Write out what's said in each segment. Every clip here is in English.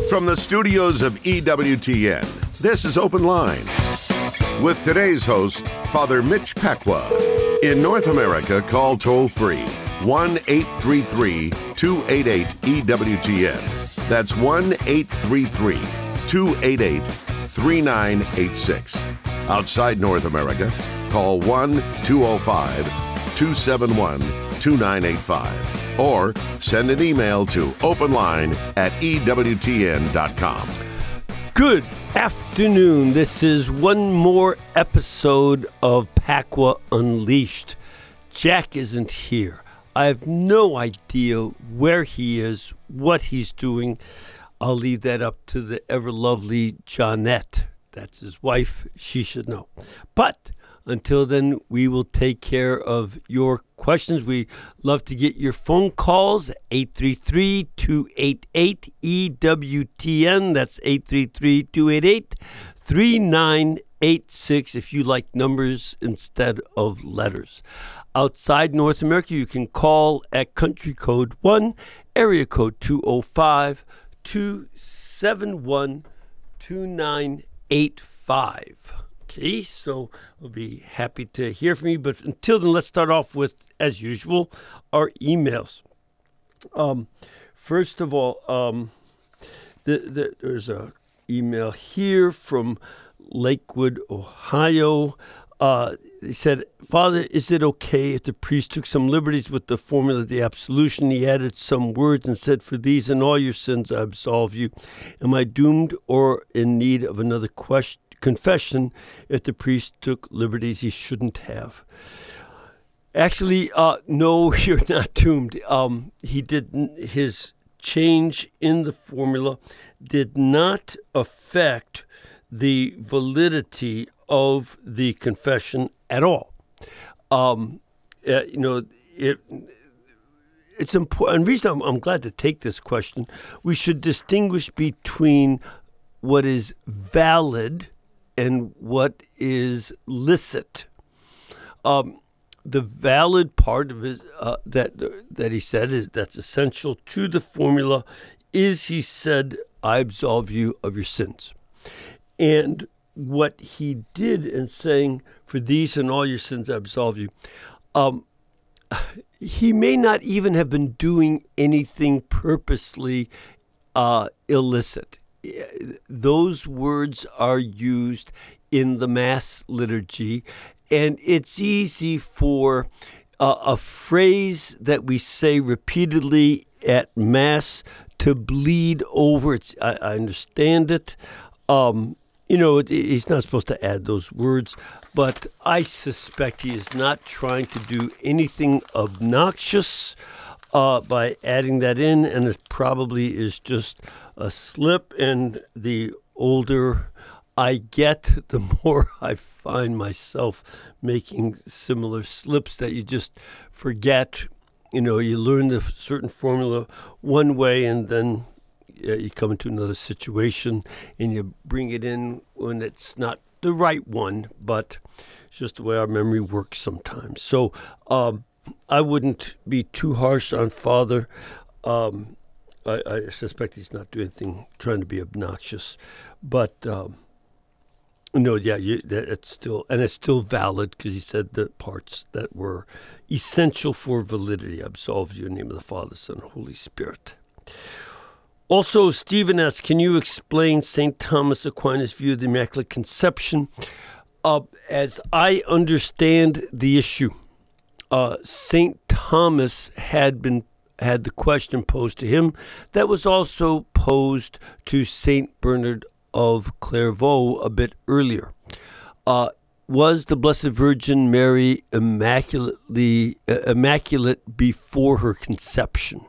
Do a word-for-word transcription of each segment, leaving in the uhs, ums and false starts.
From the studios of E W T N, this is Open Line. With today's host, Father Mitch Pacwa. In North America, call toll-free one eight three three, two eight eight, E W T N. That's one eight three three, two eight eight, three nine eight six. Outside North America, call one two zero five, two seven one, two nine eight five. Or send an email to openline at E W T N dot com. Good afternoon. This is one more episode of Pacwa Unleashed. Jack isn't here. I have no idea where he is, what he's doing. I'll leave that up to the ever-lovely Johnette. That's his wife. She should know. But until then, we will take care of your questions. We love to get your phone calls, eight three three, two eight eight, E W T N. That's eight three three, two eight eight, three nine eight six if you like numbers instead of letters. Outside North America, you can call at country code one, area code two oh five, two seven one, two nine eight five. Okay, so I'll be happy to hear from you. But until then, let's start off with, as usual, our emails. Um, first of all, um, the, the, there's a email here from Lakewood, Ohio. Uh, he said, Father, is it okay if the priest took some liberties with the formula of the absolution? He added some words and said, for these and all your sins I absolve you. Am I doomed or in need of another question? Confession if the priest took liberties he shouldn't have? Actually, uh, no, you're not doomed. Um, he didn't. His change in the formula did not affect the validity of the confession at all. Um, uh, you know, it. It's important. The reason I'm, I'm glad to take this question, we should distinguish between what is valid and what is licit. Um, the valid part of his uh, that that he said is that's essential to the formula is he said, I absolve you of your sins. And what he did in saying, for these and all your sins I absolve you, um, he may not even have been doing anything purposely uh, illicit. Those words are used in the Mass liturgy, and it's easy for uh, a phrase that we say repeatedly at Mass to bleed over. It's, I, I understand it. Um, you know, it, he's not supposed to add those words, but I suspect he is not trying to do anything obnoxious uh, by adding that in, and it probably is just a slip, and the older I get, the more I find myself making similar slips that you just forget. You know, you learn the certain formula one way, and then uh, you come into another situation, and you bring it in when it's not the right one, but it's just the way our memory works sometimes. So um, I wouldn't be too harsh on Father. Um, I, I suspect he's not doing anything trying to be obnoxious, but um, no, yeah, you, that it's still and it's still valid because he said the parts that were essential for validity. I absolve you in the name of the Father, Son, and Holy Spirit. Also, Stephen asks, can you explain Saint Thomas Aquinas' view of the Immaculate Conception? Uh, as I understand the issue, uh, Saint Thomas had been had the question posed to him that was also posed to Saint Bernard of Clairvaux a bit earlier. Uh, was the Blessed Virgin Mary immaculately uh, immaculate before her conception?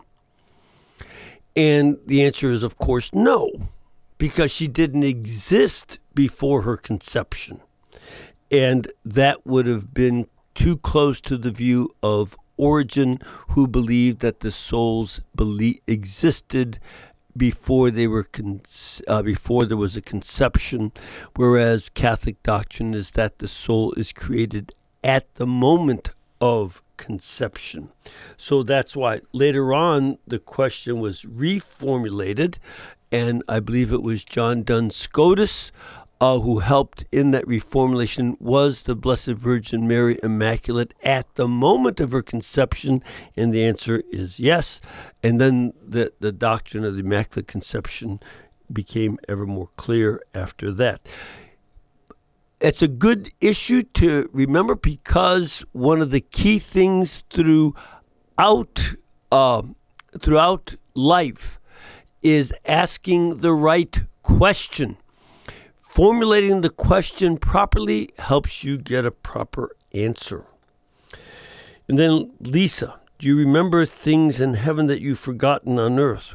And the answer is, of course, no, because she didn't exist before her conception. And that would have been too close to the view of Origen, who believed that the souls belie- existed before they were con- uh, before there was a conception, whereas Catholic doctrine is that the soul is created at the moment of conception. So that's why later on the question was reformulated, and I believe it was John Duns Scotus uh, who helped in that reformulation. Was the Blessed Virgin Mary immaculate at the moment of her conception? And the answer is yes. And then the, the doctrine of the Immaculate Conception became ever more clear after that. It's a good issue to remember, because one of the key things throughout uh, throughout life is asking the right question. Formulating the question properly helps you get a proper answer. And then, Lisa, do you remember things in heaven that you've forgotten on earth?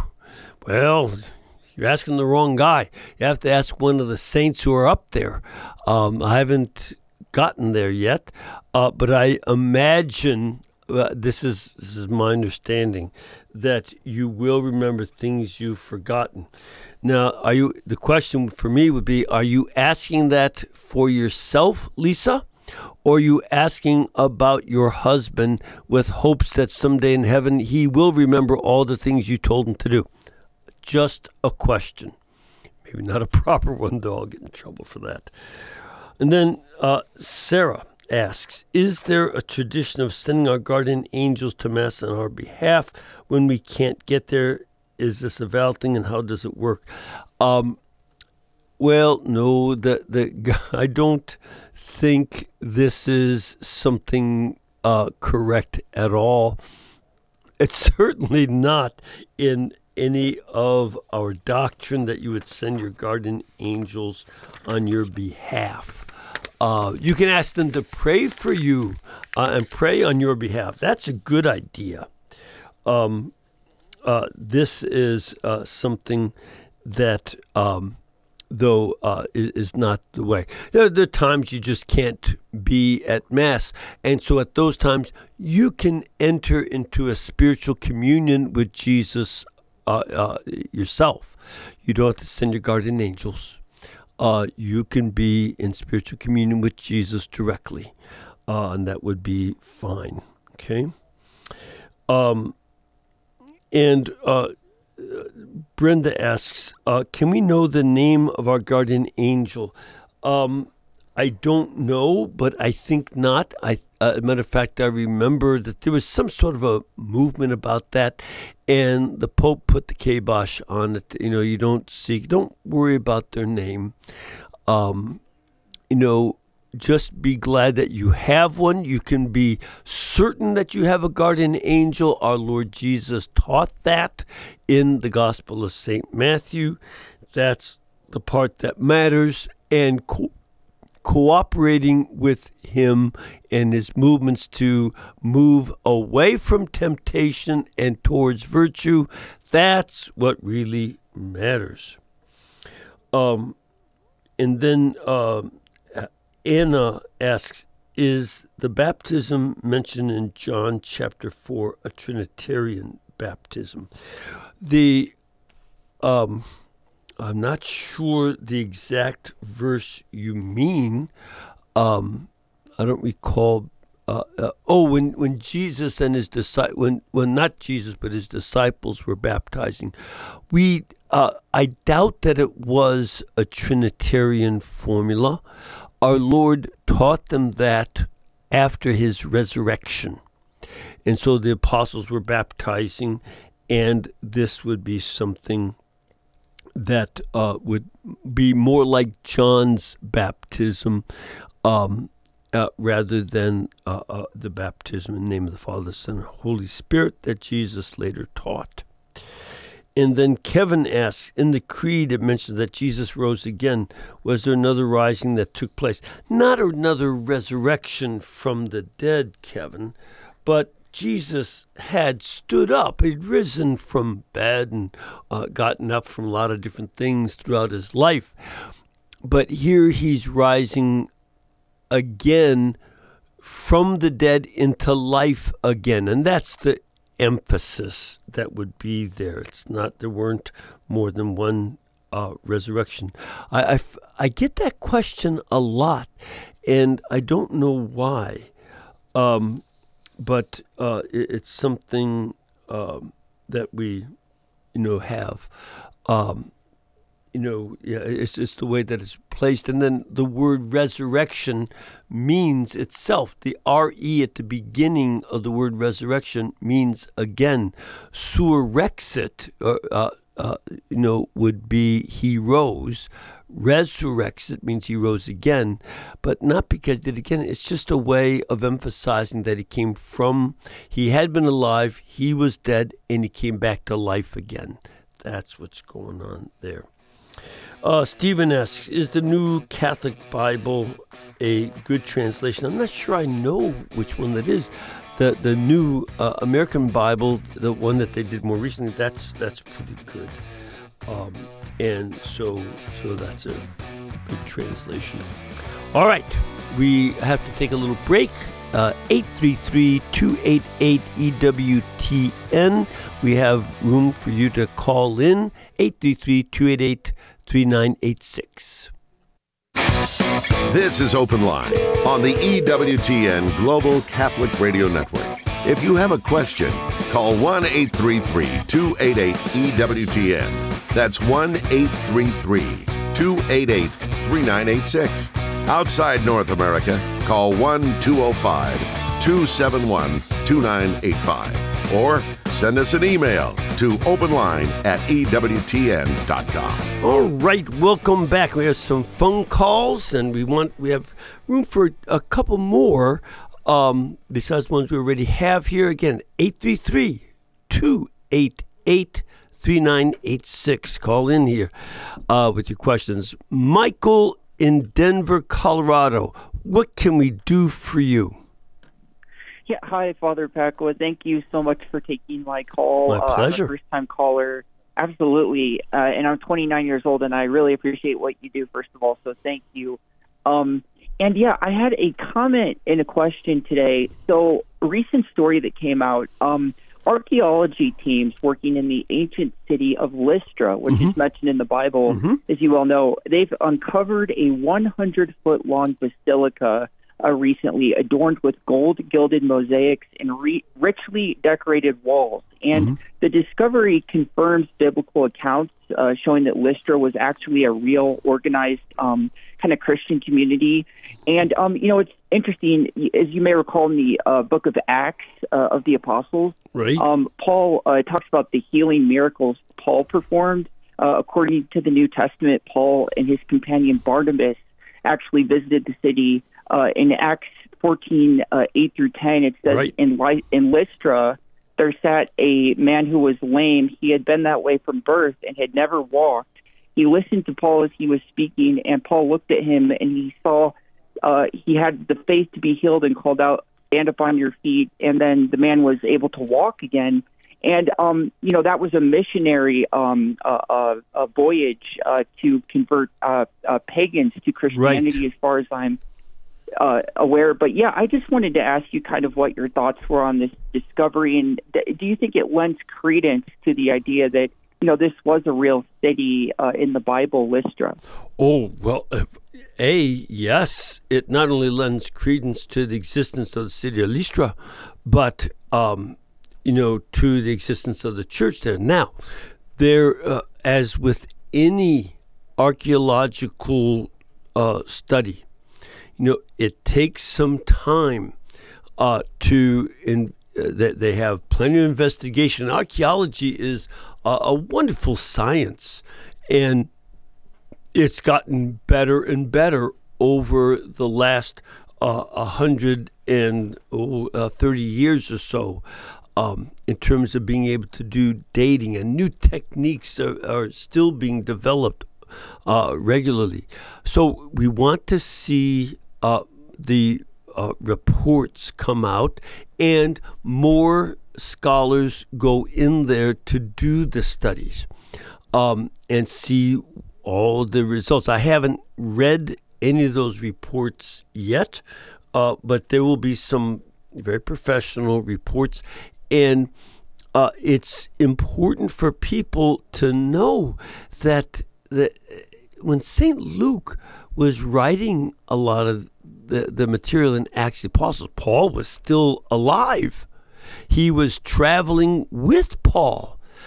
Well, you're asking the wrong guy. You have to ask one of the saints who are up there. Um, I haven't gotten there yet, uh, but I imagine, uh, this is this is my understanding, that you will remember things you've forgotten. Now, are you? The question for me would be: are you asking that for yourself, Lisa, or are you asking about your husband with hopes that someday in heaven he will remember all the things you told him to do? Just a question. Maybe not a proper one, though. I'll get in trouble for that. And then uh, Sarah asks, is there a tradition of sending our guardian angels to Mass on our behalf when we can't get there? Is this a valid thing, and how does it work? Um, well, no, the, the, I don't think this is something uh, correct at all. It's certainly not in any of our doctrine that you would send your guardian angels on your behalf. Uh, you can ask them to pray for you uh, and pray on your behalf. That's a good idea. Um, uh, this is uh, something that, um, though, uh, is, is not the way. There, there are times you just can't be at Mass, and so at those times you can enter into a spiritual communion with Jesus Uh, uh, yourself. You don't have to send your guardian angels. Uh, you can be in spiritual communion with Jesus directly, uh, and that would be fine. Okay. Um, and uh, Brenda asks, uh, can we know the name of our guardian angel? Um, I don't know, but I think not. I, uh, as a matter of fact, I remember that there was some sort of a movement about that, and the Pope put the kibosh on it. You know, you don't seek, don't worry about their name. Um, you know, just be glad that you have one. You can be certain that you have a guardian angel. Our Lord Jesus taught that in the Gospel of Saint Matthew. That's the part that matters, and co- cooperating with him and his movements to move away from temptation and towards virtue, that's what really matters. Um, and then uh, Anna asks, is the baptism mentioned in John chapter four a Trinitarian baptism? The um, I'm not sure the exact verse you mean. Um, I don't recall. Uh, uh, oh, when, when Jesus and his disciples, when when not Jesus but his disciples were baptizing, we uh, I doubt that it was a Trinitarian formula. Our Lord taught them that after his resurrection, and so the apostles were baptizing, and this would be something that uh, would be more like John's baptism, um, uh, rather than uh, uh, the baptism in the name of the Father, the Son, and Holy Spirit that Jesus later taught. And then Kevin asks, in the creed it mentions that Jesus rose again. Was there another rising that took place? Not another resurrection from the dead, Kevin, but Jesus had stood up. He'd risen from bed and uh, gotten up from a lot of different things throughout his life. But here he's rising again from the dead into life again. And that's the emphasis that would be there. It's not, there weren't more than one uh, resurrection. I, I, I get that question a lot, and I don't know why. Um, But uh, it, it's something um, that we, you know, have. um, you know, yeah, it's it's the way that it's placed. And then the word resurrection means itself. The R E at the beginning of the word resurrection means again. Surrexit, uh, uh, uh, you know, would be he rose. Resurrexit means he rose again, but not because he did again. It's just a way of emphasizing that he came from, he had been alive, he was dead, and he came back to life again. That's what's going on there. Uh, Stephen asks, is the New Catholic Bible a good translation? I'm not sure I know which one that is. The the New uh, American Bible, the one that they did more recently, that's that's pretty good. Um, and so so that's a good translation. All right, we have to take a little break. Uh, eight three three, two eight eight, E W T N. We have room for you to call in, eight three three, two eight eight, three nine eight six. This is Open Line on the E W T N Global Catholic Radio Network. If you have a question, call one eight three three, two eight eight, E W T N. That's one eight three three, two eight eight, three nine eight six. Outside North America, call one two oh five, two seven one, two nine eight five. Or send us an email to openline at E W T N dot com. All right, welcome back. We have some phone calls, and we want we have room for a couple more um, besides the ones we already have here. Again, eight three three, two eight eight, three nine eight six. Call in here uh, with your questions. Michael in Denver, Colorado. What can we do for you? Yeah, hi, Father Pacwa. Thank you so much for taking my call. My pleasure. Uh, I'm a first-time caller. Absolutely. Uh, and I'm twenty-nine years old, and I really appreciate what you do, first of all, so thank you. Um, and, yeah, I had a comment and a question today. So, a recent story that came out, um, archaeology teams working in the ancient city of Lystra, which mm-hmm. is mentioned in the Bible, mm-hmm. as you well know, they've uncovered a one hundred foot long basilica Uh, recently, adorned with gold-gilded mosaics and re- richly decorated walls. And mm-hmm. the discovery confirms biblical accounts uh, showing that Lystra was actually a real, organized um, kind of Christian community. And, um, you know, it's interesting, as you may recall in the uh, book of Acts uh, of the Apostles, right. um, Paul uh, talks about the healing miracles Paul performed. Uh, according to the New Testament, Paul and his companion Barnabas actually visited the city. Uh, in Acts fourteen, uh, eight through ten, it says, right. in, Ly- in Lystra, there sat a man who was lame. He had been that way from birth and had never walked. He listened to Paul as he was speaking, and Paul looked at him, and he saw uh, he had the faith to be healed and called out, stand up on your feet, and then the man was able to walk again. And, um, you know, that was a missionary um, uh, uh, a voyage uh, to convert uh, uh, pagans to Christianity, right. as far as I'm Uh, aware. But yeah, I just wanted to ask you kind of what your thoughts were on this discovery, and th- do you think it lends credence to the idea that, you know, this was a real city uh, in the Bible, Lystra? Oh, well, A, yes, it not only lends credence to the existence of the city of Lystra, but, um, you know, to the existence of the church there. Now, there, uh, as with any archaeological uh, study, you know, it takes some time uh, to, in, uh, they, they have plenty of investigation. Archaeology is a, a wonderful science, and it's gotten better and better over the last uh, one hundred thirty years or so um, in terms of being able to do dating, and new techniques are, are still being developed uh, regularly. So we want to see Uh, the uh, reports come out, and more scholars go in there to do the studies um, and see all the results. I haven't read any of those reports yet, uh, but there will be some very professional reports, and uh, it's important for people to know that, that when Saint Luke was writing a lot of the, the material in Acts of the Apostles, Paul was still alive. He was traveling with Paul.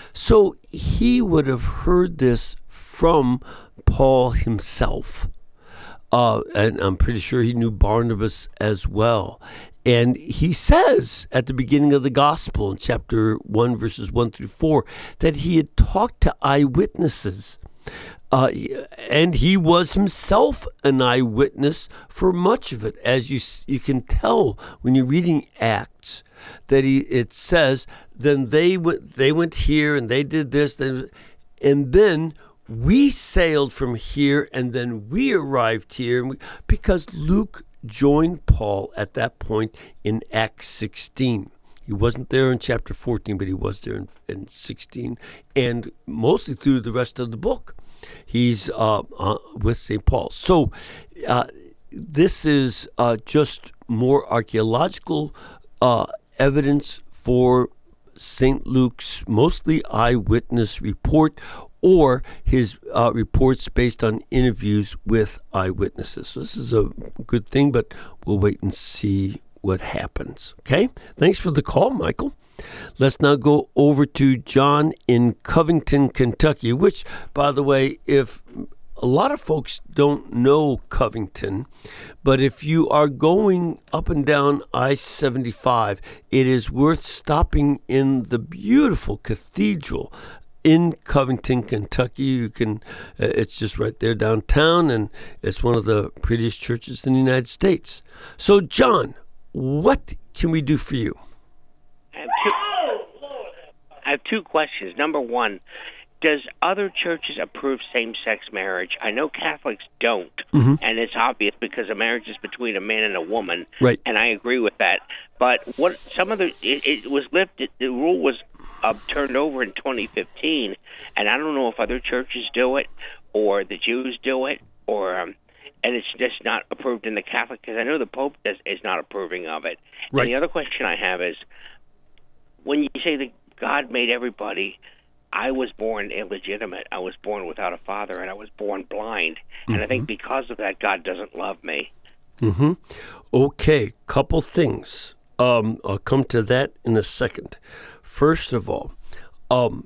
So he would have heard this from Paul himself. Uh, and I'm pretty sure he knew Barnabas as well. And he says at the beginning of the gospel in chapter one, verses one through four, that he had talked to eyewitnesses. Uh, and he was himself an eyewitness for much of it, as you you can tell when you're reading Acts, that he it says, then they went they went here and they did this, they, and then we sailed from here, and then we arrived here, and we, because Luke joined Paul at that point in Acts sixteen. He wasn't there in chapter fourteen, but he was there in, in sixteen, and mostly through the rest of the book. He's uh, uh, with Saint Paul. So uh, this is uh, just more archaeological uh, evidence for Saint Luke's mostly eyewitness report, or his uh, reports based on interviews with eyewitnesses. So this is a good thing, but we'll wait and see what happens. Okay? Thanks for the call, Michael. Let's now go over to John in Covington, Kentucky, which, by the way, if a lot of folks don't know Covington, but if you are going up and down I seventy-five, it is worth stopping in the beautiful cathedral in Covington, Kentucky. You can, uh, it's just right there downtown, and it's one of the prettiest churches in the United States. So, John, what can we do for you? I have two, I have two questions. Number one, does other churches approve same-sex marriage? I know Catholics don't, mm-hmm. and it's obvious because a marriage is between a man and a woman, right? And I agree with that. But what some of the it, it was lifted, the rule was uh, turned over in twenty fifteen, and I don't know if other churches do it or the Jews do it, or um, and it's just not approved in the Catholic, because I know the Pope does, is not approving of it. Right. And the other question I have is, when you say that God made everybody, I was born illegitimate. I was born without a father, and I was born blind. Mm-hmm. And I think because of that, God doesn't love me. Mm-hmm. Okay, couple things. Um, I'll come to that in a second. First of all, um,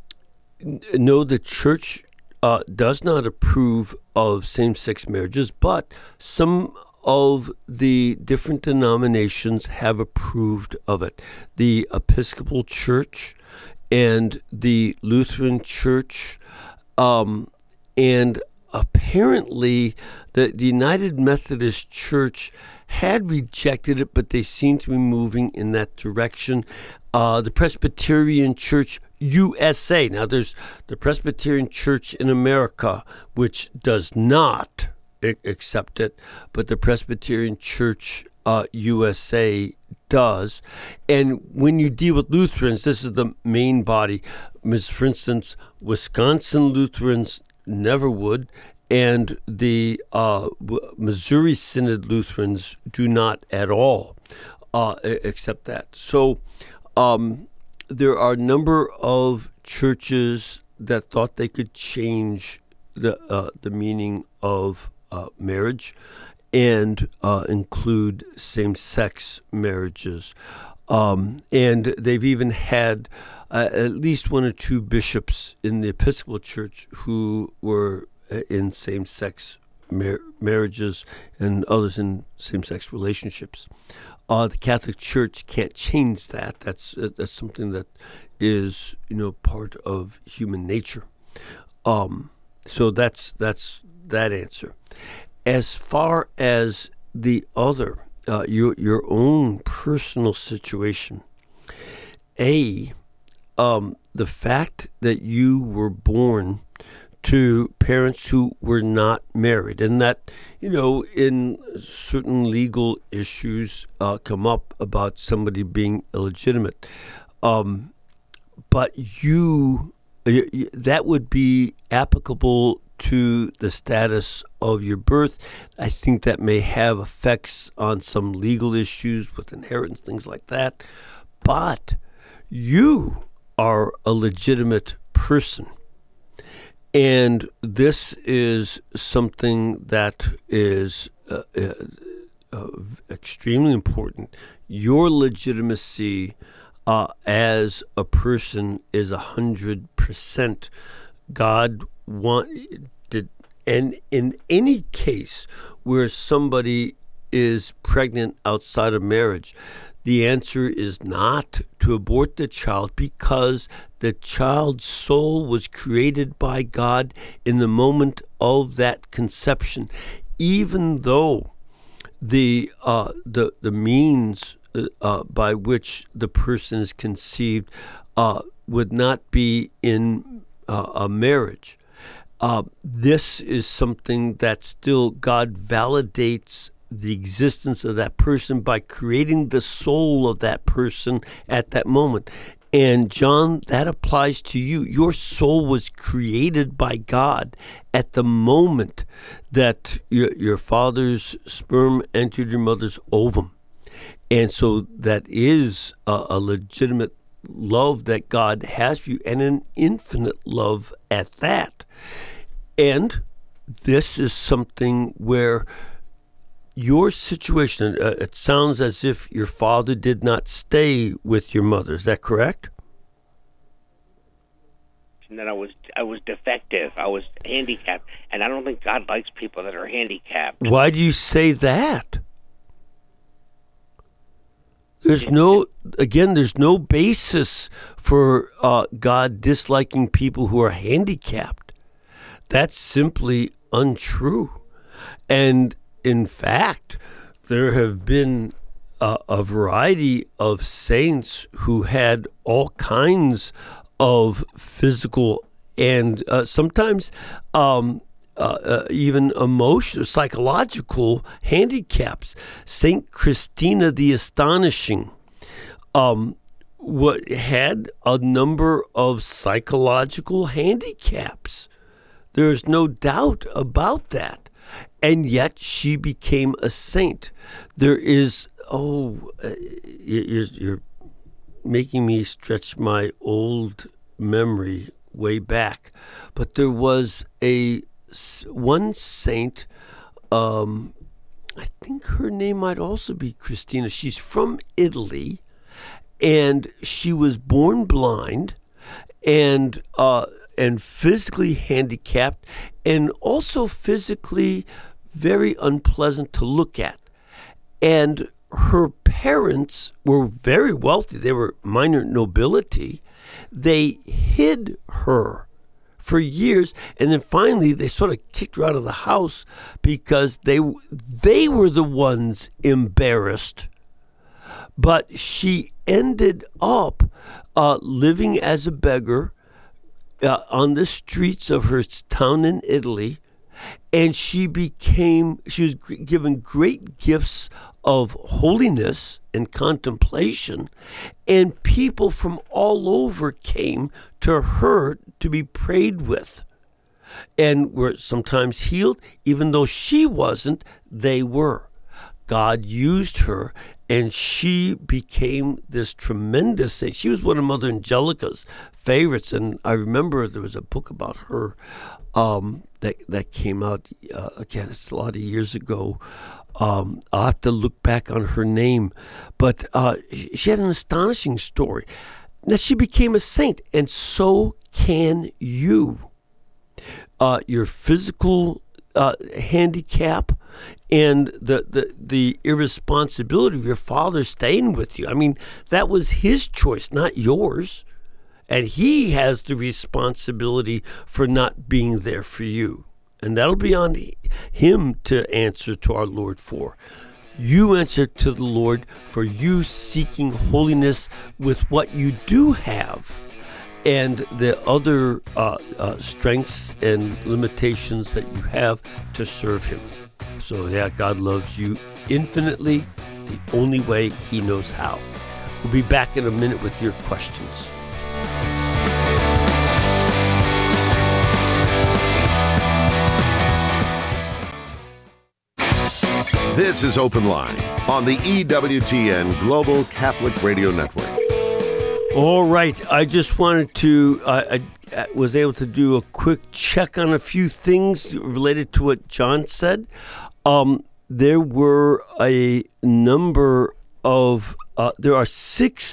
no, the church uh, does not approve of same-sex marriages, but some of the different denominations have approved of it. The Episcopal Church and the Lutheran Church, um, and apparently the, the United Methodist Church had rejected it, but they seem to be moving in that direction. Uh, the Presbyterian Church U S A, now there's the Presbyterian Church in America, which does not accept it, but the Presbyterian Church uh, U S A does. And when you deal with Lutherans, this is the main body. For instance, Wisconsin Lutherans never would, and the uh, Missouri Synod Lutherans do not at all uh, accept that. So um, there are a number of churches that thought they could change the uh, the meaning of uh, marriage and uh, include same-sex marriages. Um, and they've even had uh, at least one or two bishops in the Episcopal Church who were in same-sex mar- marriages and others in same-sex relationships. Uh, the Catholic Church can't change that. That's that's something that is, you know, part of human nature. Um, so that's that's that answer. As far as the other, uh, your your own personal situation, A, um, the fact that you were born to parents who were not married, and that, you know, in certain legal issues uh, come up about somebody being illegitimate. Um, but you, that would be applicable to the status of your birth. I think that may have effects on some legal issues with inheritance, things like that. But you are a legitimate person. And this is something that is uh, uh, uh, extremely important. Your legitimacy uh, as a person is a hundred percent. God wanted, and in any case where somebody is pregnant outside of marriage, the answer is not to abort the child, because the child's soul was created by God in the moment of that conception, even though the uh, the the means uh, by which the person is conceived uh, would not be in uh, a marriage. Uh, this is something that still God validates the existence of that person by creating the soul of that person at that moment. And John, that applies to you. Your soul was created by God at the moment that your, your father's sperm entered your mother's ovum. And so that is a, a legitimate love that God has for you, and an infinite love at that. And this is something where your situation, uh, it sounds as if your father did not stay with your mother. Is that correct? And then I was I was defective. I was handicapped, and I don't think God likes people that are handicapped. Why do you say that? There's no, again, there's no basis for uh, God disliking people who are handicapped. That's simply untrue. And in fact, there have been a, a variety of saints who had all kinds of physical and uh, sometimes um, uh, uh, even emotional, psychological handicaps. Saint Christina the Astonishing um, what had a number of psychological handicaps. There's no doubt about that. And yet she became a saint. There is, oh, uh, you're, you're making me stretch my old memory way back. But there was a one saint, um, I think her name might also be Christina. She's from Italy, and she was born blind and uh, and physically handicapped, and also physically very unpleasant to look at. And her parents were very wealthy. They were minor nobility. They hid her for years, and then finally they sort of kicked her out of the house because they they were the ones embarrassed. But she ended up uh, living as a beggar Uh, on the streets of her town in Italy, and she became, she was g- given great gifts of holiness and contemplation, and people from all over came to her to be prayed with, and were sometimes healed. Even though she wasn't, they were. God used her, and she became this tremendous saint. She was one of Mother Angelica's favorites, and I remember there was a book about her um, that that came out, uh, again, it's a lot of years ago. Um, I'll have to look back on her name, but uh, she had an astonishing story. Now, she became a saint, and so can you. Uh, your physical uh, handicap and the, the the irresponsibility of your father staying with you. I mean, that was his choice, not yours. And he has the responsibility for not being there for you. And that'll be on him to answer to our Lord for. You answer to the Lord for you seeking holiness with what you do have, and the other uh, uh, strengths and limitations that you have to serve him. So yeah, God loves you infinitely, the only way he knows how. We'll be back in a minute with your questions. This is Open Line on the E W T N Global Catholic Radio Network. All right. I just wanted to, uh, I, I was able to do a quick check on a few things related to what John said. Um, there were a number of, uh, there are six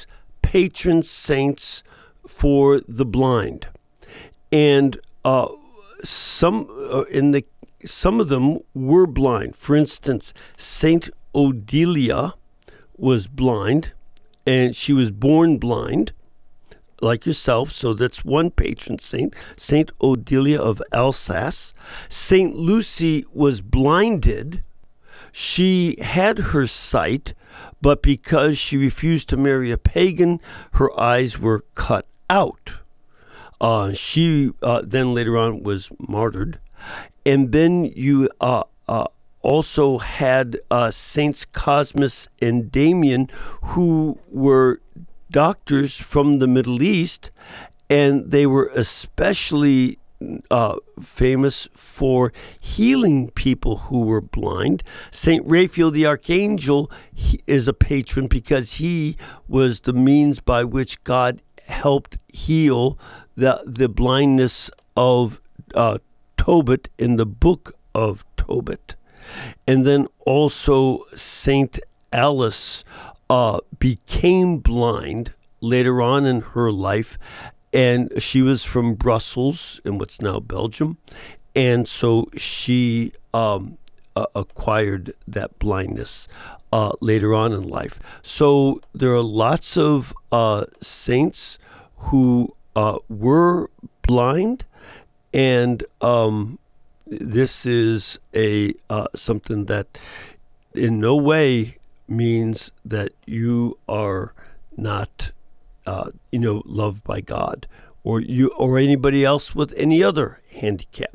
patron saints for the blind, and uh, some uh, in the some of them were blind. For instance, Saint Odelia was blind, and she was born blind, like yourself. So that's one patron saint, Saint Odelia of Alsace. Saint Lucy was blinded. She had her sight, but because she refused to marry a pagan, her eyes were cut out. Uh, she uh, then later on was martyred. And then you uh, uh, also had uh, Saints Cosmas and Damian, who were doctors from the Middle East, and they were especially uh, famous for healing people who were blind. Saint Raphael the Archangel he is a patron because he was the means by which God helped heal the the blindness of uh, Tobit in the book of Tobit. And then also Saint Alice uh, became blind later on in her life, and she was from Brussels in what's now Belgium, and so she um, uh, acquired that blindness uh, later on in life. So there are lots of uh, saints who uh, were blind, and um, this is a uh, something that in no way means that you are not, uh, you know, loved by God, or you or anybody else with any other handicap.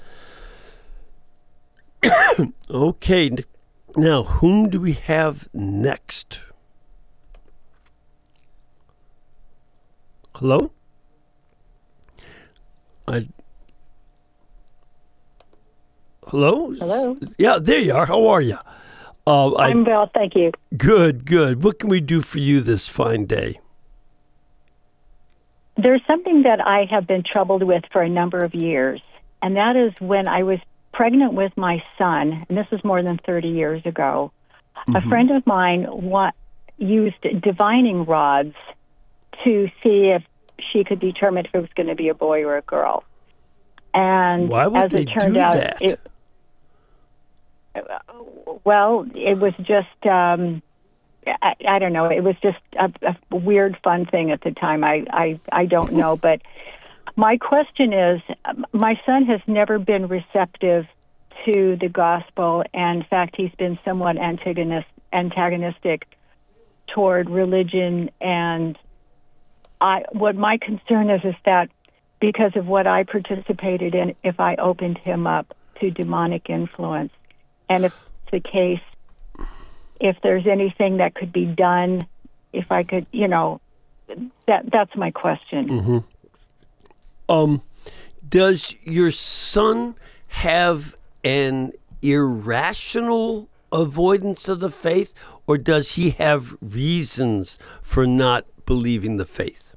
Okay, now whom do we have next? Hello? I. Hello? Hello. Yeah, there you are. How are you? Uh, I, I'm well, thank you. Good, good. What can we do for you this fine day? There's something that I have been troubled with for a number of years, and that is when I was pregnant with my son, and this is more than thirty years ago, mm-hmm. a friend of mine wa- used divining rods to see if she could determine if it was going to be a boy or a girl. And why would as they it turned do out, that? It, well, it was just, um, I, I don't know, it was just a, a weird, fun thing at the time. I, I, I don't know. But my question is, my son has never been receptive to the gospel. And in fact, he's been somewhat antagonist, antagonistic toward religion. And I, what my concern is, is that because of what I participated in, if I opened him up to demonic influence, and if it's the case, if there's anything that could be done, if I could, you know, that that's my question. Mm-hmm. Um, does your son have an irrational avoidance of the faith, or does he have reasons for not believing the faith?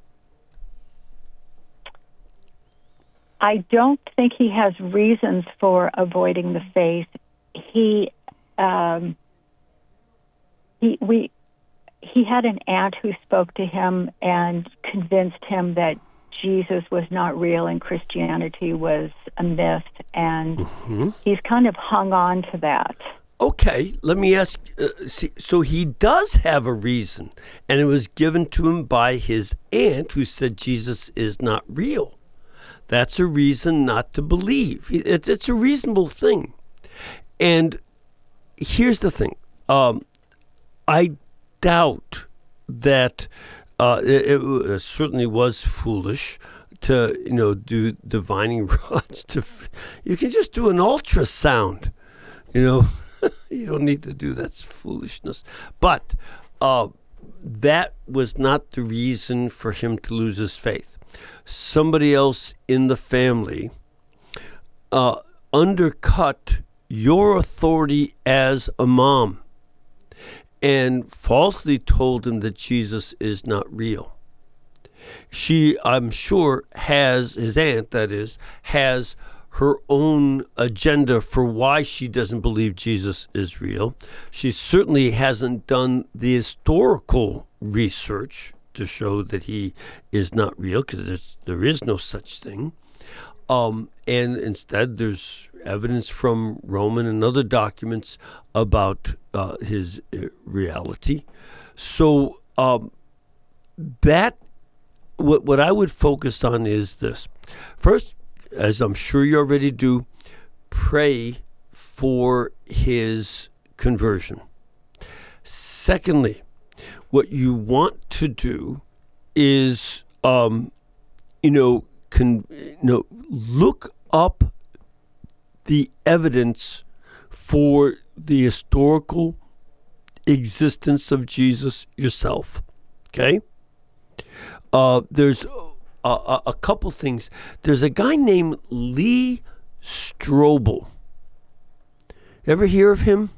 I don't think he has reasons for avoiding the faith. He, um, he, we, he had an aunt who spoke to him and convinced him that Jesus was not real and Christianity was a myth, and mm-hmm. he's kind of hung on to that. Okay, let me ask. Uh, see, so he does have a reason, and it was given to him by his aunt, who said Jesus is not real. That's a reason not to believe. It's, it's a reasonable thing. And here's the thing. Um, I doubt that uh, it, it certainly was foolish to, you know, do divining rods. To, you can just do an ultrasound, you know. You don't need to do that. That's foolishness. But uh, that was not the reason for him to lose his faith. Somebody else in the family uh, undercut your authority as a mom and falsely told him that Jesus is not real. She, I'm sure, has, his aunt, that is, has her own agenda for why she doesn't believe Jesus is real. She certainly hasn't done the historical research to show that he is not real, because there is no such thing. Um, and instead, there's evidence from Roman and other documents about uh, his uh, reality. So um, that what what I would focus on is this. First, as I'm sure you already do, pray for his conversion. Secondly, what you want to do is, um, you know, Can you know, look up the evidence for the historical existence of Jesus yourself. Okay? Uh, there's a, a, a couple things. There's a guy named Lee Strobel. Ever hear of him?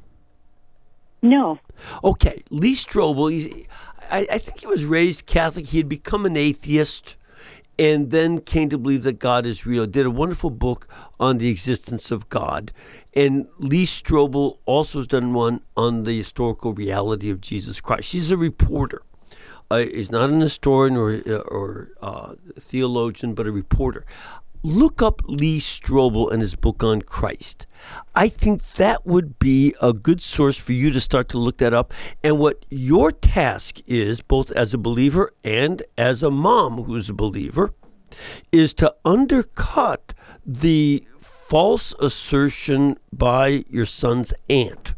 No. Okay, Lee Strobel. He's, I, I think he was raised Catholic. He had become an atheist, and then came to believe that God is real. Did a wonderful book on the existence of God. And Lee Strobel also has done one on the historical reality of Jesus Christ. He's a reporter. Uh, he's not an historian or, or uh, theologian, but a reporter. Look up Lee Strobel and his book on Christ. I think that would be a good source for you to start to look that up. And what your task is, both as a believer and as a mom who's a believer, is to undercut the false assertion by your son's aunt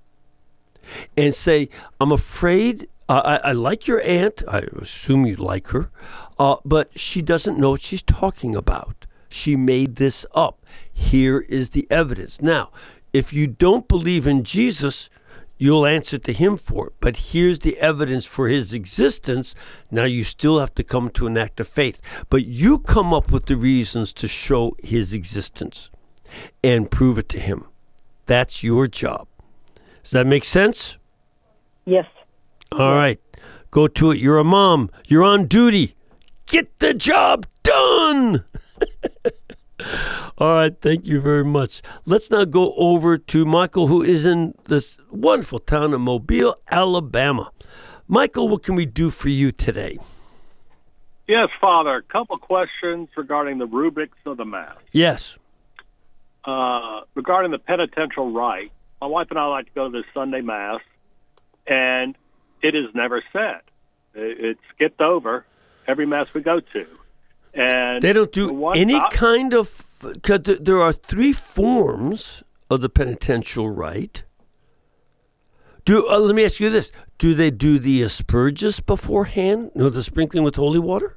and say, I'm afraid, uh, I, I like your aunt, I assume you like her, uh, but she doesn't know what she's talking about. She made this up. Here is the evidence. Now, if you don't believe in Jesus, you'll answer to him for it. But here's the evidence for his existence. Now you still have to come to an act of faith. But you come up with the reasons to show his existence and prove it to him. That's your job. Does that make sense? Yes. All right. Go to it. You're a mom. You're on duty. Get the job done. All right, thank you very much. Let's now go over to Michael, who is in this wonderful town of Mobile, Alabama. Michael, what can we do for you today? Yes, Father. A couple questions regarding the rubrics of the Mass. Yes. Uh, regarding the penitential rite, my wife and I like to go to the Sunday Mass, and it is never said. It's skipped over every Mass we go to. And they don't do any op- kind of, because there are three forms of the penitential rite. Do uh, let me ask you this: do they do the asperges beforehand? No, the sprinkling with holy water.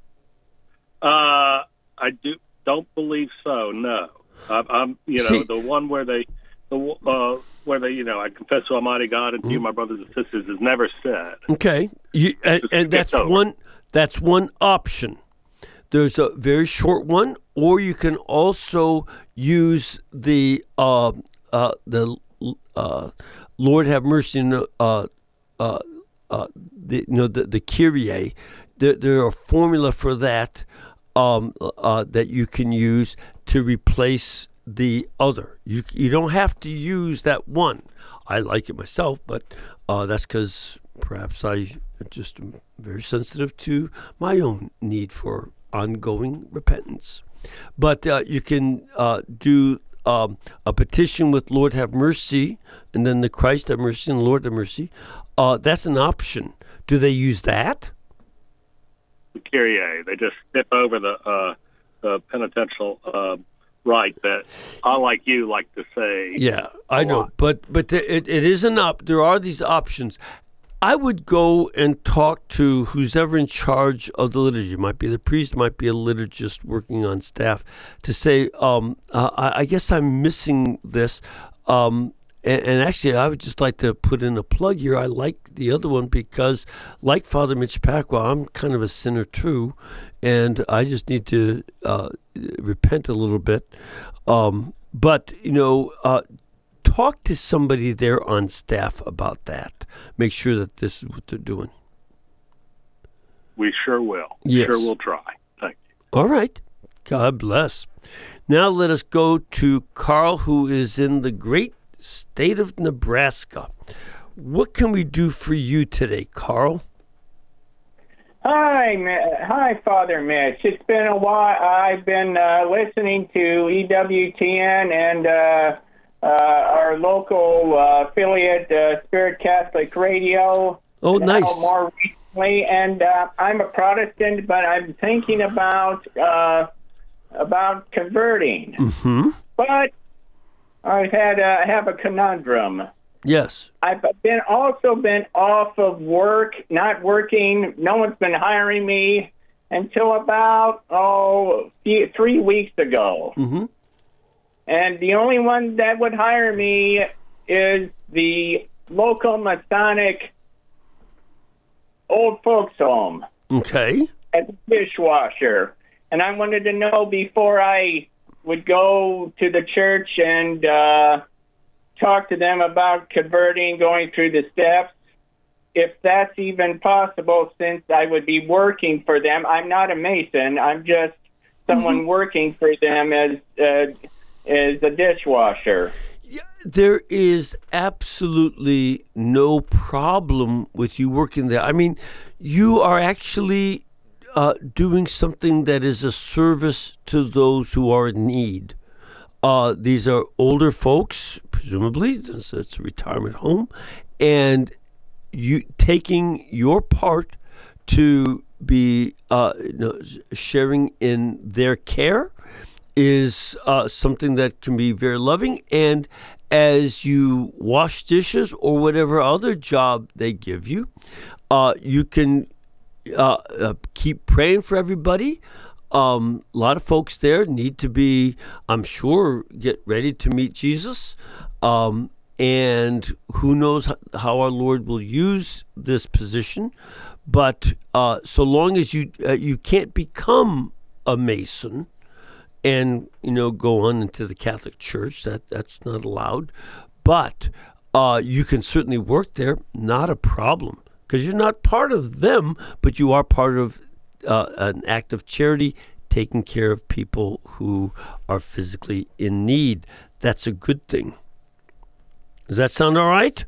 Uh, I do don't believe so. No, I, I'm you know See, the one where they the uh, where they you know I confess to Almighty God and to you, my brothers and sisters, is never said. Okay, you, and, and that's over. one. That's one option. There's a very short one, or you can also use the uh, uh, the uh, Lord have mercy, uh, uh, uh, the, you know, the the Kyrie. There, there are a formula for that um, uh, that you can use to replace the other. You you don't have to use that one. I like it myself, but uh, that's because perhaps I just am very sensitive to my own need for ongoing repentance. But uh, you can uh, do um, a petition with Lord have mercy, and then the Christ have mercy and Lord have mercy. Uh, that's an option. Do they use that? The Kyrie. They just skip over the, uh, the penitential uh, rite that I, like you, like to say. Yeah, I know. Lot. But but it, it is an op. There are these options. I would go and talk to who's ever in charge of the liturgy. It might be the priest, might be a liturgist working on staff, to say, um, uh, I, I guess I'm missing this. Um, and, and actually, I would just like to put in a plug here. I like the other one because, like Father Mitch Pacwa, I'm kind of a sinner too, and I just need to uh, repent a little bit. Um, but, you know, uh, talk to somebody there on staff about that. Make sure that this is what they're doing. We sure will. Yes. Sure will try. Thank you. All right. God bless. Now let us go to Carl, who is in the great state of Nebraska. What can we do for you today, Carl? Hi, Mi- hi, Father Mitch. It's been a while. I've been uh, listening to E W T N and uh, uh, our local uh, affiliate, uh, Spirit Catholic Radio. Oh, now nice. More recently, and uh, I'm a Protestant, but I'm thinking about uh, about converting. Mm-hmm. But I've had uh, have a conundrum. Yes. I've been also been off of work, not working. No one's been hiring me until about oh few, three weeks ago. Mm-hmm. And the only one that would hire me is the local Masonic old folks home Okay. as a dishwasher. And I wanted to know before I would go to the church and uh, talk to them about converting, going through the steps, if that's even possible, since I would be working for them. I'm not a Mason. I'm just someone mm-hmm. working for them as uh, as a dishwasher. Yeah, there is absolutely no problem with you working there. I mean, you are actually uh, doing something that is a service to those who are in need. Uh, these are older folks, presumably. It's, it's a retirement home, and you taking your part to be uh, you know, sharing in their care is uh, something that can be very loving. And as you wash dishes or whatever other job they give you, uh, you can uh, uh, keep praying for everybody. Um, a lot of folks there need to be, I'm sure, get ready to meet Jesus. Um, and who knows how our Lord will use this position. But uh, so long as you uh, you can't become a Mason and, you know, go on into the Catholic Church, that that's not allowed. But uh, you can certainly work there, not a problem, because you're not part of them, but you are part of uh, an act of charity, taking care of people who are physically in need. That's a good thing. Does that sound all right?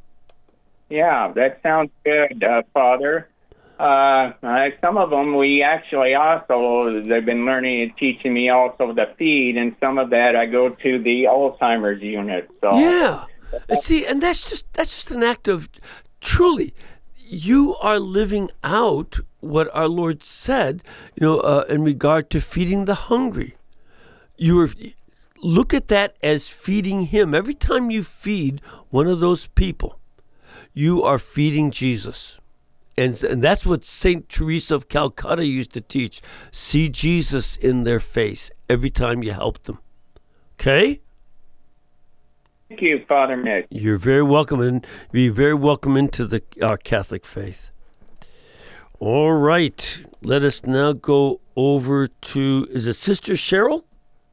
Yeah, that sounds good, uh, Father. Uh, uh, some of them we actually also, they've been learning and teaching me also the feed, and some of that I go to the Alzheimer's unit. So yeah, and see, and that's just that's just an act of, truly, you are living out what our Lord said, you know, uh, in regard to feeding the hungry. You are, look at that as feeding Him. Every time you feed one of those people, you are feeding Jesus. And, and that's what Saint Teresa of Calcutta used to teach. See Jesus in their face every time you help them. Okay? Thank you, Father Mitch. You're very welcome, and you're very welcome into the uh, Catholic faith. All right. Let us now go over to, is it Sister Cheryl?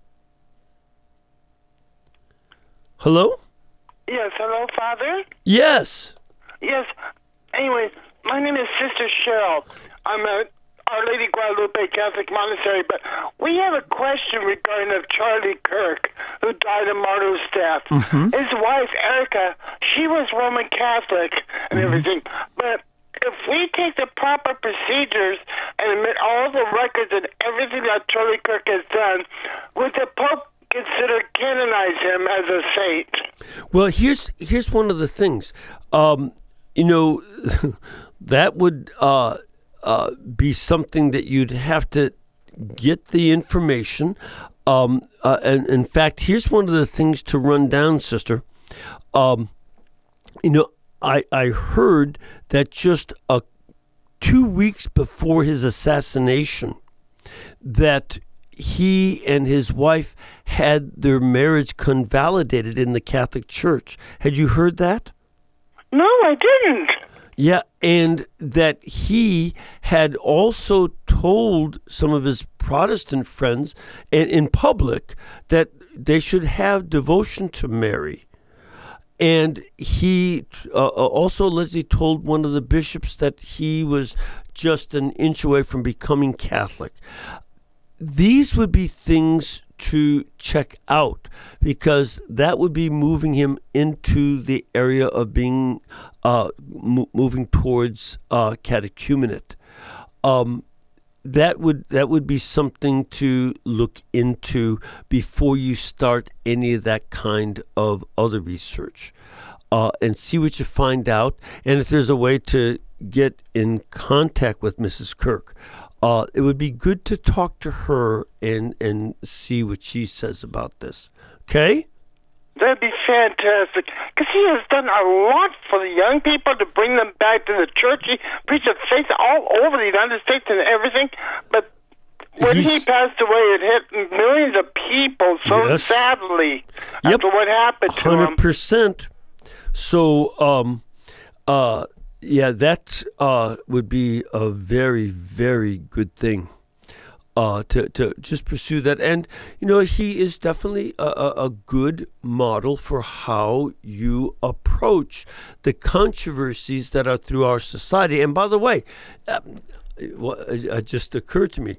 Hello? Yes, hello, Father? Yes. Yes. Anyway, my name is Sister Cheryl. I'm at Our Lady Guadalupe Catholic Monastery, but we have a question regarding of Charlie Kirk, who died of martyr's death. Mm-hmm. His wife, Erica, she was Roman Catholic and mm-hmm. everything, but if we take the proper procedures and admit all the records and everything that Charlie Kirk has done, would the Pope consider canonize him as a saint? Well, here's here's one of the things. Um, you know, that would uh, uh, be something that you'd have to get the information. Um, uh, and in fact, here's one of the things to run down, sister. Um, you know, I I heard that just a two weeks before his assassination, that he and his wife had their marriage convalidated in the Catholic Church. Had you heard that? No, I didn't. Yeah, and that he had also told some of his Protestant friends in, in public that they should have devotion to Mary. And he uh, also, Leslie, told one of the bishops that he was just an inch away from becoming Catholic. These would be things to check out, because that would be moving him into the area of being uh, mo- moving towards uh, catechumenate. Um, that would that would be something to look into before you start any of that kind of other research, uh, and see what you find out. And if there's a way to get in contact with Missus Kirk, uh, it would be good to talk to her and and see what she says about this. Okay? That'd be fantastic. Because he has done a lot for the young people to bring them back to the church. He preached a faith all over the United States and everything. But when He's, he passed away, it hit millions of people so yes. sadly Yep. after what happened to one hundred him. percent. So, um, uh, yeah, that uh, would be a very, very good thing. Uh, to, to just pursue that. And, you know, he is definitely a, a, a good model for how you approach the controversies that are through our society. And by the way, uh, it just occurred to me,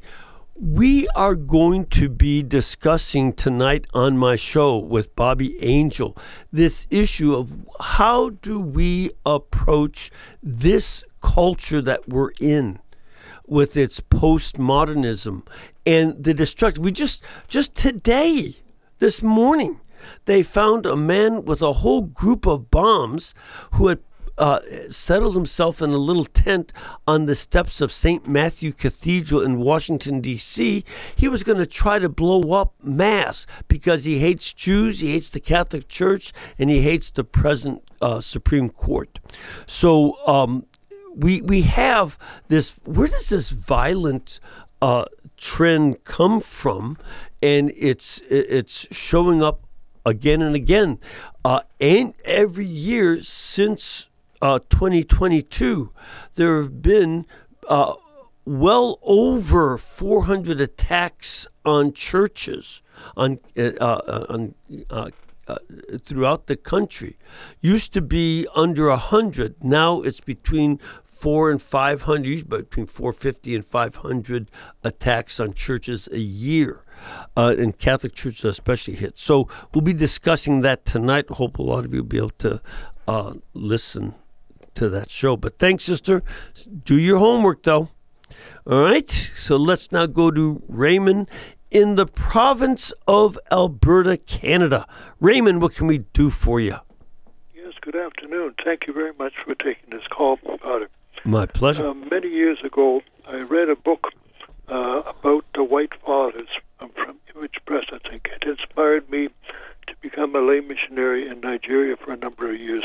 we are going to be discussing tonight on my show with Bobby Angel this issue of how do we approach this culture that we're in, with its postmodernism and the destruction. We just just today, this morning, they found a man with a whole group of bombs who had uh, settled himself in a little tent on the steps of Saint Matthew Cathedral in Washington, D C He was going to try to blow up Mass because he hates Jews, he hates the Catholic Church, and he hates the present uh, Supreme Court. So, um, We we have this. Where does this violent uh, trend come from? And it's it's showing up again and again, uh, and every year since uh, twenty twenty-two, there have been uh, well over four hundred attacks on churches on uh, on. Uh, Uh, throughout the country. Used to be under a hundred. Now it's between four and five hundred, usually between four fifty and five hundred attacks on churches a year, uh, and Catholic churches especially hit. So we'll be discussing that tonight. Hope a lot of you will be able to uh, listen to that show. But thanks, sister. Do your homework, though. All right. So let's now go to Raymond in the province of Alberta, Canada. Raymond, what can we do for you? Yes, good afternoon. Thank you very much for taking this call, Father. My pleasure. Uh, many years ago, I read a book uh, about the White Fathers from Image Press, I think. It inspired me to become a lay missionary in Nigeria for a number of years.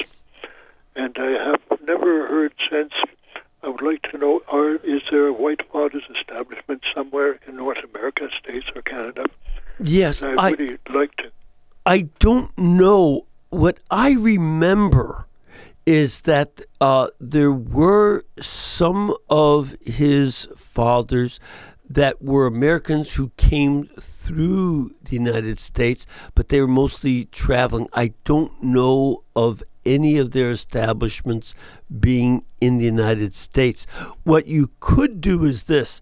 And I have never heard since. I would like to know, are, is there a White Fathers establishment somewhere in North America, States, or Canada? Yes. And I'd really I, like to. I don't know. What I remember is that uh, there were some of his fathers that were Americans who came through the United States, but they were mostly traveling. I don't know of any of their establishments being in the United States. What you could do is this.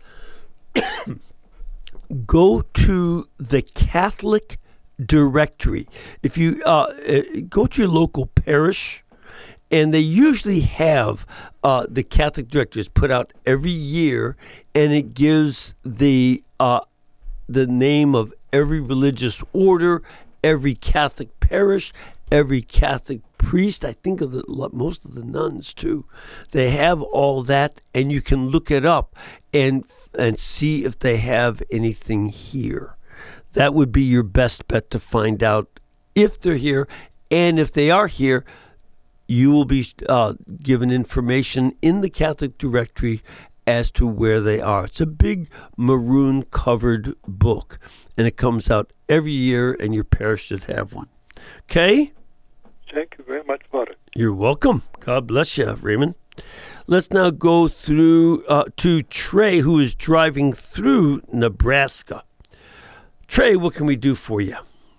Go to the Catholic directory. If you uh, go to your local parish, and they usually have uh, the Catholic directories put out every year, and it gives the uh, the name of every religious order, every Catholic parish, every Catholic priest. I think of the, most of the nuns too. They have all that, and you can look it up and and see if they have anything here. That would be your best bet to find out if they're here, and if they are here, you will be uh, given information in the Catholic directory as to where they are. It's a big maroon-covered book, and it comes out every year, and your parish should have one. Okay? Thank you very much, Father. You're welcome. God bless you, Raymond. Let's now go through uh, to Trey, who is driving through Nebraska. Trey, what can we do for you?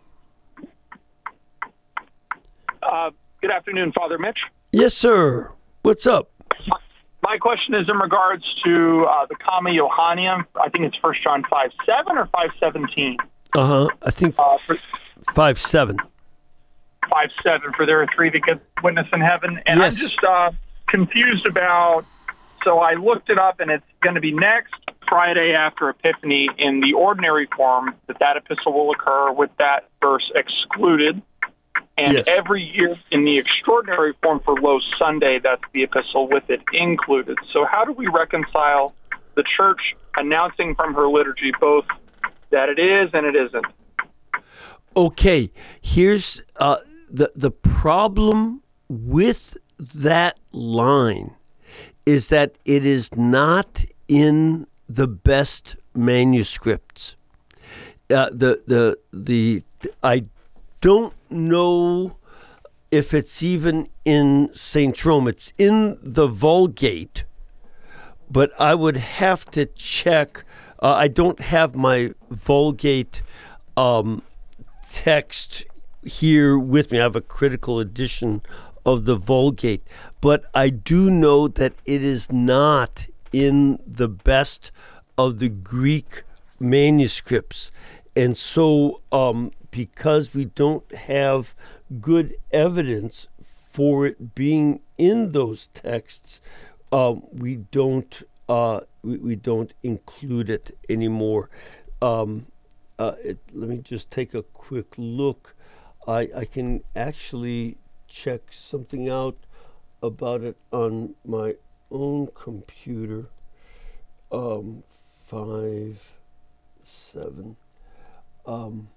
Uh, good afternoon, Father Mitch. Yes, sir. What's up? My question is in regards to uh, the Comma Johannium. I think it's First John five seven or five seventeen. Uh-huh. I think uh, for, five seven. five seven, for there are three that get witness in heaven. And yes. I'm just uh, confused about so I looked it up, and it's going to be next Friday after Epiphany in the ordinary form that that epistle will occur with that verse excluded. And Yes. every year in the extraordinary form for Low Sunday, that's the epistle with it included. So how do we reconcile the church announcing from her liturgy both that it is and it isn't? Okay, here's uh, the the problem with that line is that it is not in the best manuscripts. Uh, the the the I don't know if it's even in Saint Jerome. It's in the Vulgate, but I would have to check. Uh, I don't have my Vulgate um, text here with me. I have a critical edition of the Vulgate, but I do know that it is not in the best of the Greek manuscripts. And so um, because we don't have good evidence for it being in those texts, uh, we don't uh, we, we don't include it anymore. Um, uh, it, let me just take a quick look. I, I can actually check something out about it on my own computer. Um, five, seven. Um,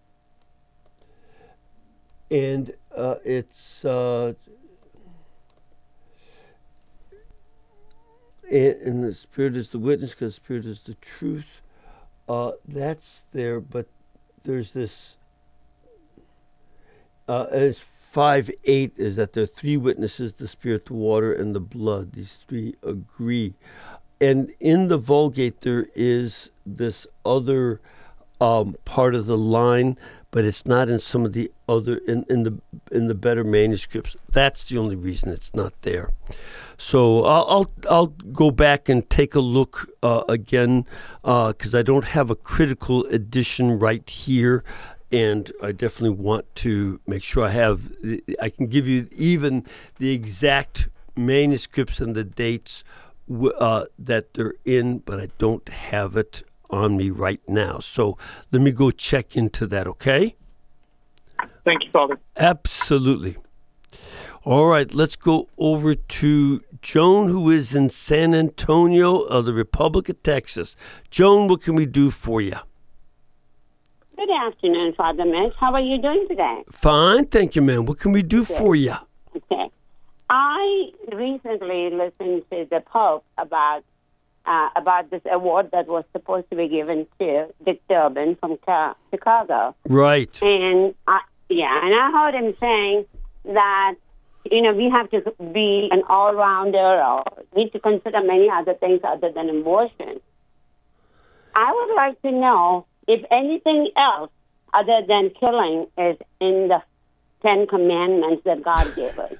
and uh, it's uh, and, and the Spirit is the witness, because the Spirit is the truth. Uh, that's there, but there's this. Uh, it's five eight is that there are three witnesses: the Spirit, the water, and the blood. These three agree. And in the Vulgate, there is this other um, part of the line, but it's not in some of the other in, in the in the better manuscripts. That's the only reason it's not there. So I'll I'll, I'll go back and take a look uh, again, because uh, I don't have a critical edition right here, and I definitely want to make sure I have. I can give you even the exact manuscripts and the dates Uh, that they're in, but I don't have it on me right now. So let me go check into that, okay? Thank you, Father. Absolutely. All right, let's go over to Joan, who is in San Antonio of the Republic of Texas. Joan, what can we do for you? Good afternoon, Father Mitch. How are you doing today? Fine, thank you, ma'am. What can we do Good. for you? Okay. I recently listened to the Pope about uh, about this award that was supposed to be given to Dick Durbin from Ca- Chicago. Right. And I, yeah, and I heard him saying that, you know, we have to be an all-rounder or need to consider many other things other than abortion. I would like to know if anything else other than killing is in the Ten Commandments that God gave us.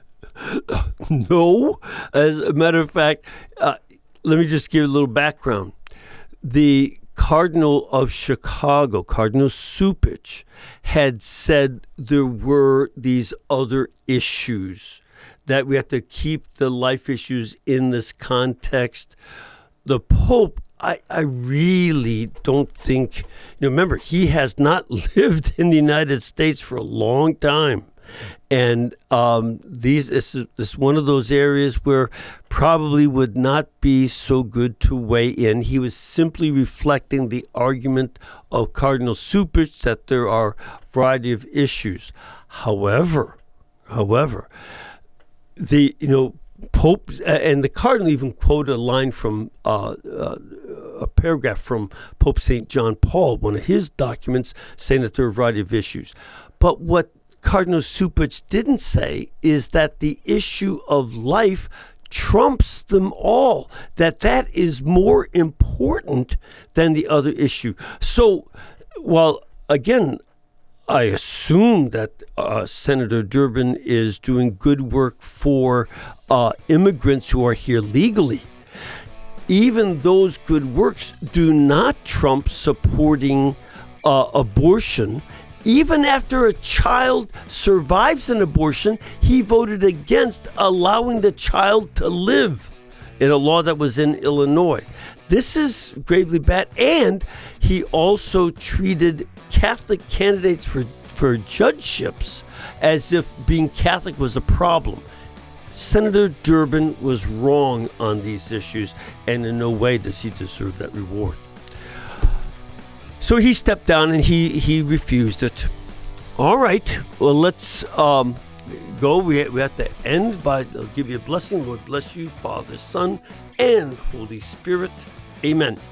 No. As a matter of fact, uh, let me just give a little background. The Cardinal of Chicago, Cardinal Cupich, had said there were these other issues, that we have to keep the life issues in this context. The Pope, I, I really don't think, you know, remember, he has not lived in the United States for a long time. And um, these this is, this is one of those areas where probably would not be so good to weigh in. He was simply reflecting the argument of Cardinal Cupich that there are a variety of issues. However, however, the you know Pope and the Cardinal even quoted a line from uh, uh, a paragraph from Pope Saint John Paul, one of his documents, saying that there are a variety of issues. But what Cardinal Cupich didn't say is that the issue of life trumps them all, that that is more important than the other issue. So, while, again, I assume that uh, Senator Durbin is doing good work for uh, immigrants who are here legally, even those good works do not trump supporting uh, abortion. Even after a child survives an abortion, he voted against allowing the child to live. in a law that was in Illinois. This is gravely bad. And he also treated Catholic candidates for, for judgeships as if being Catholic was a problem. Senator Durbin was wrong on these issues, and in no way does he deserve that reward. So he stepped down and he, he refused it. All right, well, let's um, go. We, we have to end by, I'll give you a blessing. Lord bless you, Father, Son, and Holy Spirit. Amen.